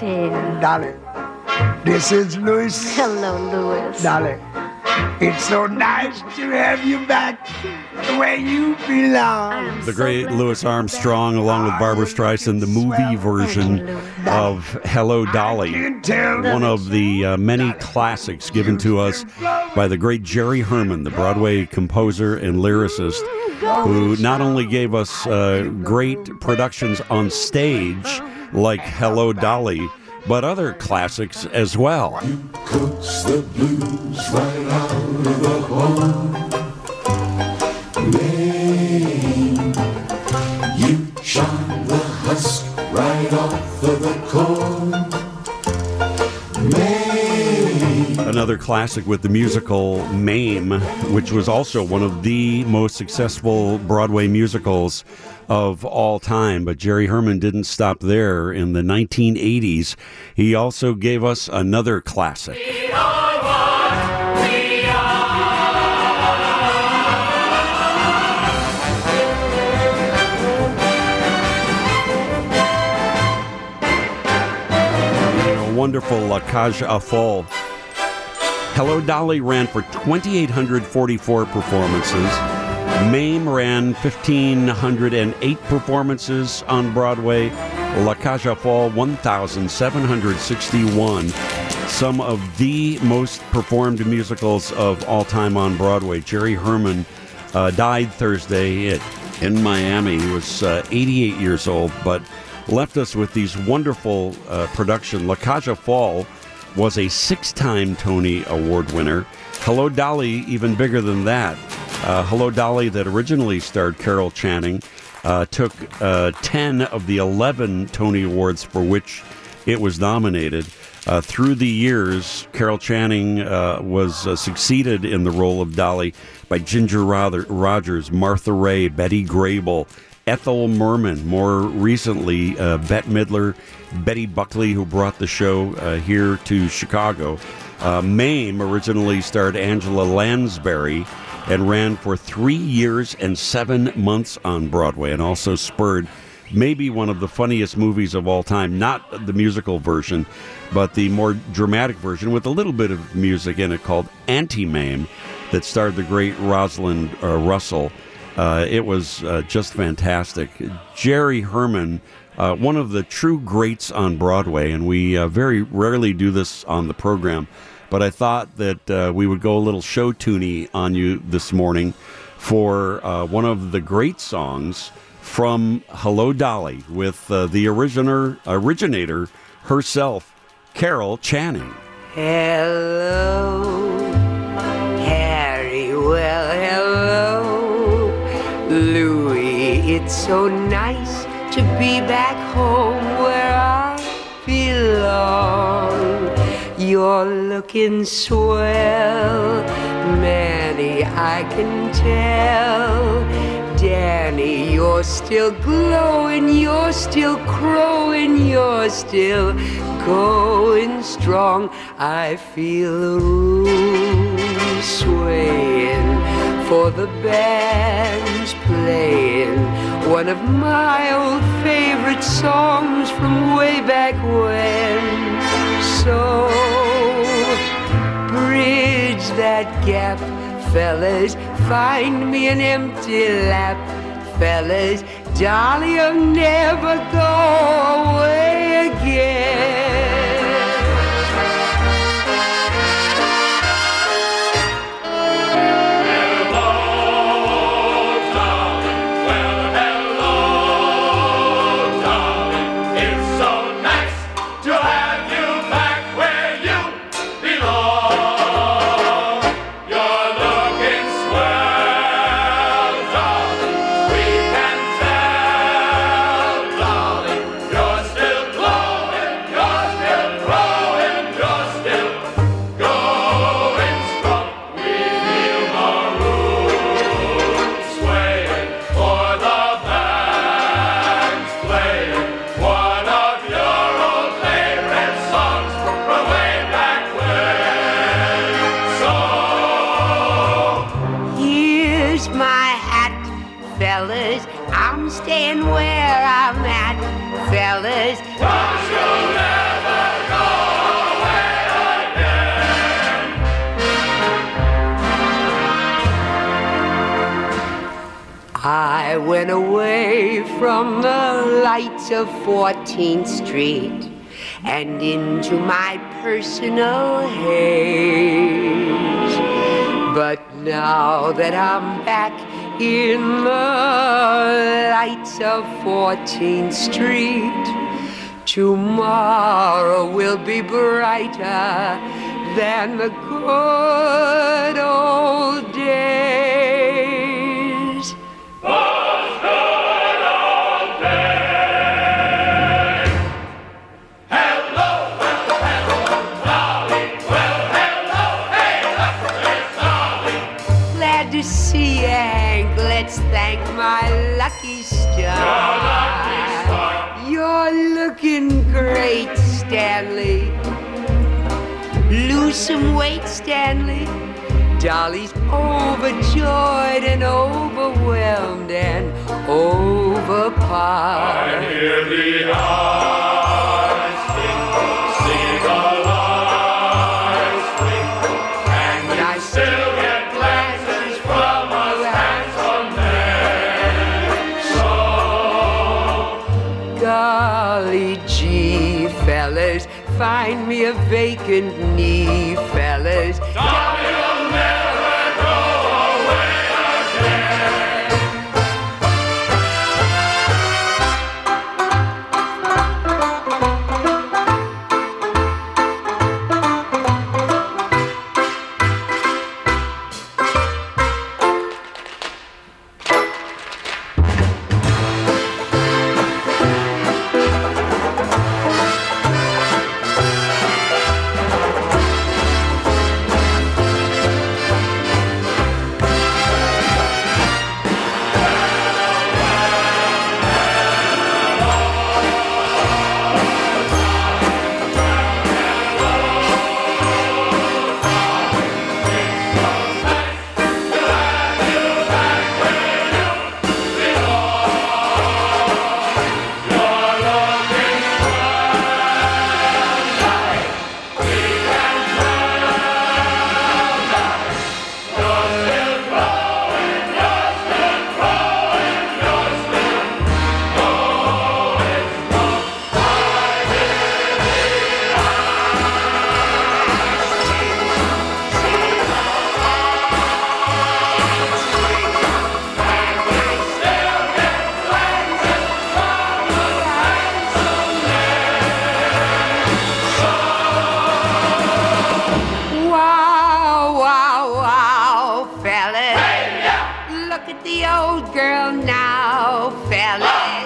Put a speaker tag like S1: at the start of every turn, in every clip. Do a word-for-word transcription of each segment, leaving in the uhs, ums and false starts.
S1: here.
S2: Dolly, this is Louis.
S1: Hello, Louis.
S2: Dolly, it's so nice to have you back where you belong.
S3: The great Louis Armstrong, along with Barbra Streisand, the movie version of Hello, Dolly. One of the uh, many classics given to us by the great Jerry Herman, the Broadway composer and lyricist, who not only gave us uh, great productions on stage like Hello, Dolly, but other classics as well.
S4: You coax the blues right out of the horn. Maine, you shine the husk right off of the corn. Maine.
S3: Another classic with the musical Mame, which was also one of the most successful Broadway musicals of all time. But Jerry Herman didn't stop there. In the nineteen eighties, he also gave us another classic.
S5: We are what we
S3: A wonderful La Cage aux Folles. Hello, Dolly ran for two thousand eight hundred forty-four performances. Mame ran one thousand five hundred eight performances on Broadway. La Cage aux Folles, one thousand seven hundred sixty-one. Some of the most performed musicals of all time on Broadway. Jerry Herman uh, died Thursday at, in Miami. He was uh, eighty-eight years old, but left us with these wonderful uh, production. La Cage aux Folles was a six-time Tony Award winner. Hello, Dolly, even bigger than that. Uh, Hello, Dolly, that originally starred Carol Channing, uh, took uh, ten of the eleven Tony Awards for which it was nominated. Uh, through the years, Carol Channing uh, was uh, succeeded in the role of Dolly by Ginger Rogers, Martha Ray, Betty Grable, Ethel Merman, more recently uh, Bette Midler, Betty Buckley, who brought the show uh, here to Chicago. Uh, Mame originally starred Angela Lansbury and ran for three years and seven months on Broadway, and also spurred maybe one of the funniest movies of all time, not the musical version, but the more dramatic version with a little bit of music in it called Anti-Mame, that starred the great Rosalind uh, Russell. Uh, it was uh, just fantastic. Jerry Herman, uh, one of the true greats on Broadway, and we uh, very rarely do this on the program, but I thought that uh, we would go a little show tuney on you this morning for uh, one of the great songs from Hello, Dolly, with uh, the originator, originator herself, Carol Channing.
S6: Hello, Harry, well, hello, Louis, it's so nice to be back home where I belong. You're looking swell, Manny, I can tell. Danny, you're still glowing, you're still crowing, you're still going strong. I feel the room swaying, for the band's playing one of my old favorite songs from way back when. So bridge that gap, fellas, find me an empty lap, fellas, Dolly'll never go away again. Fellas, I'm staying where I'm at. Fellas,
S5: don't you never
S6: I went away from the lights of fourteenth Street and into my personal haze. But now that I'm back in the lights of fourteenth Street, tomorrow will be brighter than the good old days.
S5: Those good old days. Hello, well, hello, Dolly. Well, hello, hey, look, there's Dolly.
S6: Glad to see you, Hank. Let's thank my lucky star.
S5: Your lucky star.
S6: You're looking great, Stanley. Lose some weight, Stanley. Dolly's overjoyed and overwhelmed and overpowered.
S5: I hear the eyes sing a line swing, and
S6: But
S5: you
S6: I
S5: still get glances from us handsome men. So
S6: golly gee, fellas, find me a vacant knee, fellas.
S5: Dolly will never go away again.
S6: Wow, wow, wow, fellas. Look at the old girl now, fellas.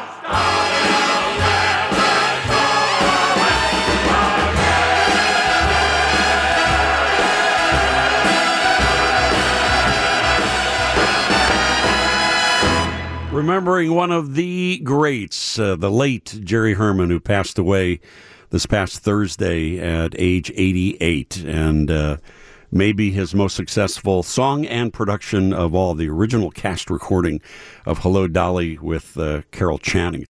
S3: Remembering one of the greats, uh, the late Jerry Herman, who passed away this past Thursday at age eighty-eight, and uh, maybe his most successful song and production of all, the original cast recording of Hello, Dolly with uh, Carol Channing.